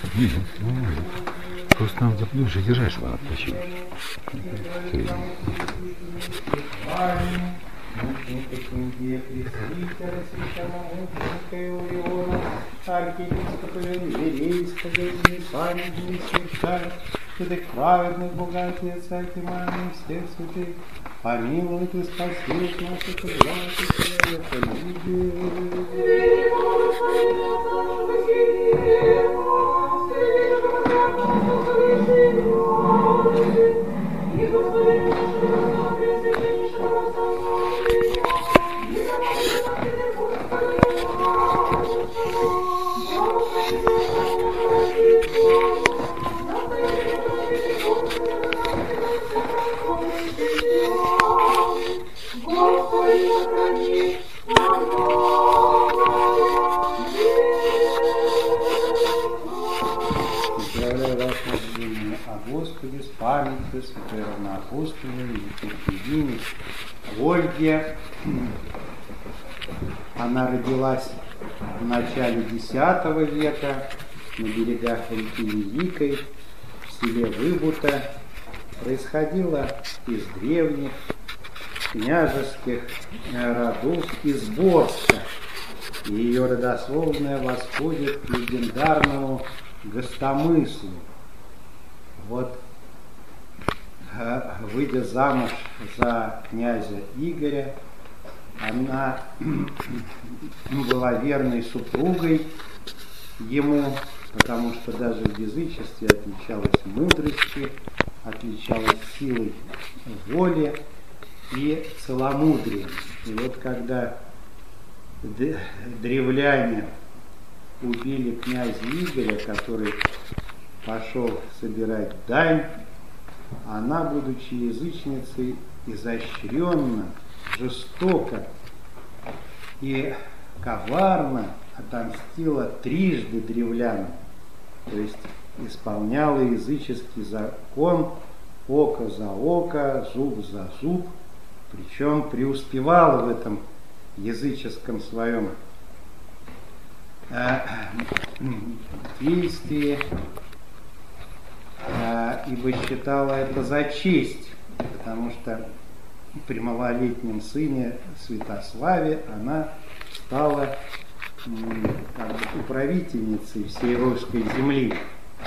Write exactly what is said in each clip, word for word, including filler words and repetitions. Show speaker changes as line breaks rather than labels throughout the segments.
Нет, нормально. Просто нам заплюши держать, чтобы она оттащила.
Святых праведных, богатый Отца и Мамы, всех святых, помилуй Ты, спаси наших братьев, Господи, с памятью святой равноапостольной Екатерине Ольге. Она родилась в начале десятого века на берегах реки Великой, в селе Выбута. Происходила из древних княжеских родов из Борска. Ее родословная восходит к легендарному Гостомыслу. Вот, выйдя замуж за князя Игоря, она была верной супругой ему, потому что даже в язычестве отличалась мудростью, отличалась силой воли и целомудрием. И вот когда древляне убили князя Игоря, который пошел собирать дань, она, будучи язычницей, изощренно, жестоко и коварно отомстила трижды древлянам, то есть исполняла языческий закон око за око, зуб за зуб, причем преуспевала в этом языческом своем э, действии, ибо считала это за честь, потому что при малолетнем сыне Святославе она стала как бы управительницей всей русской земли.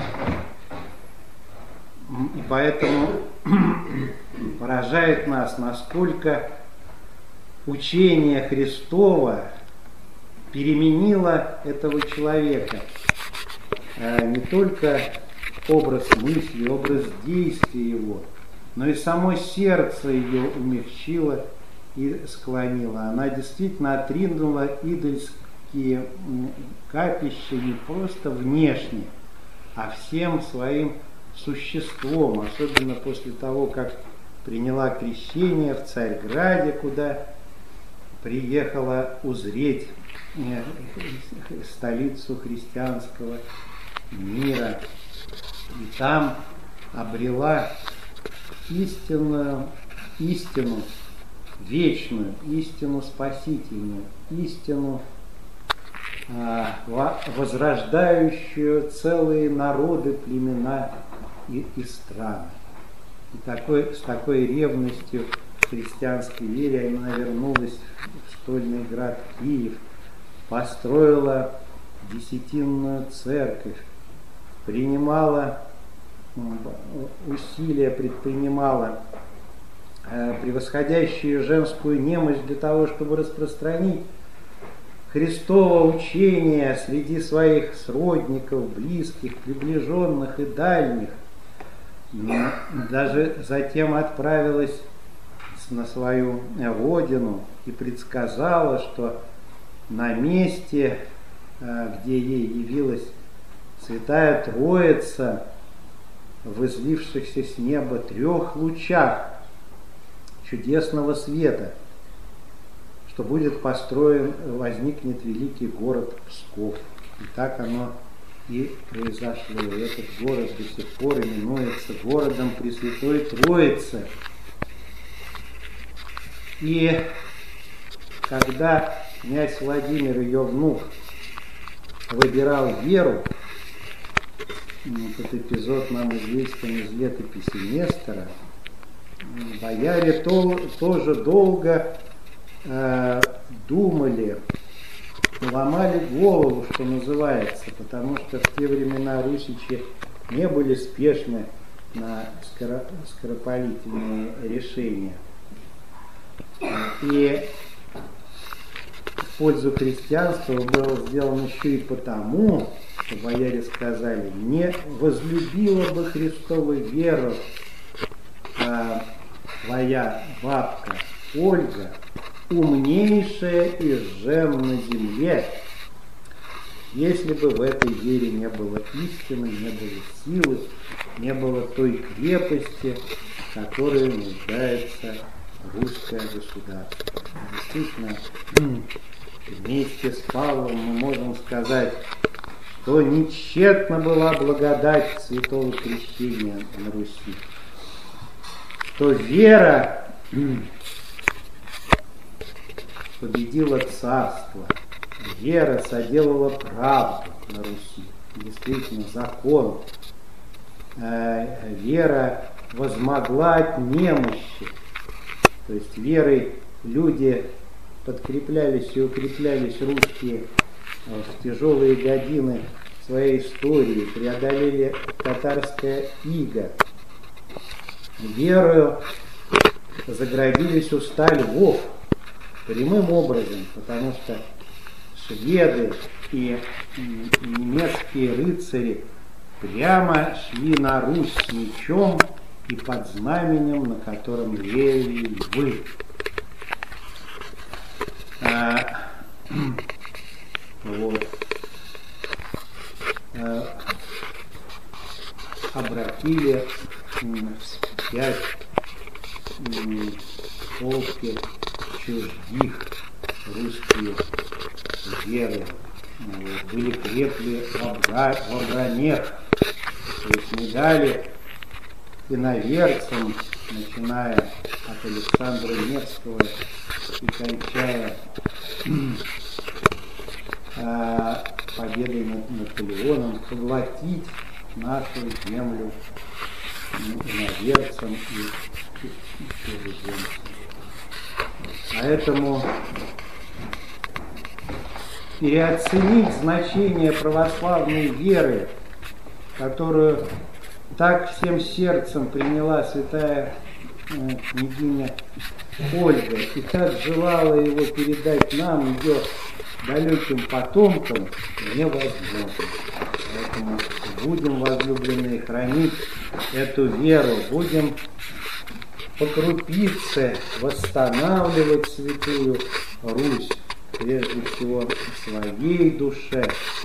И поэтому поражает нас, насколько учение Христово переменило этого человека. Не только образ мысли, образ действия его, но и само сердце ее умягчило и склонило. Она действительно отринула идольские капища не просто внешне, а всем своим существом, особенно после того, как приняла крещение в Царьграде, куда приехала узреть столицу христианского мира. И там обрела истинную истину, вечную, истину спасительную, истину, возрождающую целые народы, племена и, и страны. И такой, с такой ревностью к христианской вере она вернулась в стольный град Киев, построила десятинную церковь, принимала усилия, предпринимала превосходящую женскую немощь для того, чтобы распространить Христово учение среди своих сродников, близких, приближенных и дальних. Но даже затем отправилась на свою родину и предсказала, что на месте, где ей явилась Святая Троица, в излившихся с неба трех лучах чудесного света, что будет построен, возникнет великий город Псков. И так оно и произошло. И этот город до сих пор именуется городом Пресвятой Троицы. И когда князь Владимир, ее внук, выбирал веру, этот эпизод нам известен из летописи Нестора, бояре то, тоже долго э, думали, ломали голову, что называется, потому что в те времена русичи не были спешны на скоро, скоропалительные решения. И в пользу христианства было сделано еще и потому, что бояре сказали: не возлюбила бы Христову веру а, твоя бабка Ольга, умнейшая из жен на земле, если бы в этой вере не было истины, не было силы, не было той крепости, в которой нуждается русское государство. Действительно, вместе с Павлом мы можем сказать, что нечетна была благодать святого крещения на Руси, что вера победила царство, вера соделала правду на Руси, действительно закон, э, вера возмогла от немощи, то есть верой люди подкреплялись и укреплялись русские в тяжелые годины своей истории, преодолели татарское иго. Верою заградились уста львов прямым образом, потому что шведы и немецкие рыцари прямо шли на Русь с мечом и под знаменем, на котором реяли львы. А, вот. А, обратили вспять полки чуждих русские веры, были крепли в обранех, то есть не дали иноверцам, начиная от Александра Невского и кончая э, победой над Наполеоном, поглотить нашу землю иноверцам и чужеземцам. Поэтому переоценить значение православной веры, которую так всем сердцем приняла святая э, княгиня Ольга и так желала его передать нам, ее далеким потомкам, невозможно. Поэтому будем, возлюбленные, хранить эту веру, будем по крупице восстанавливать святую Русь, прежде всего в своей душе.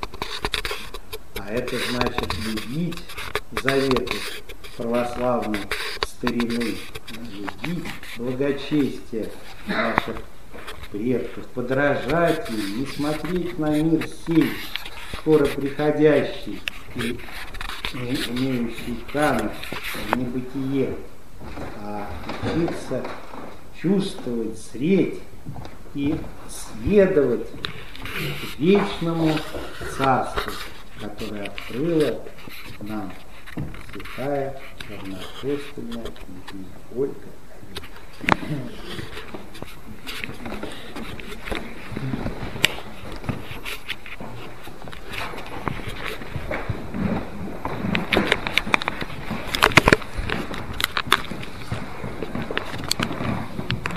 А это значит любить заветы православной старины, любить благочестие наших предков, подражать им, не смотреть на мир сей, скоро приходящий и имеющий канов в небытие, а учиться чувствовать, зреть и следовать вечному царству, которое открыла нам святая равноапостольная княгиня Ольга.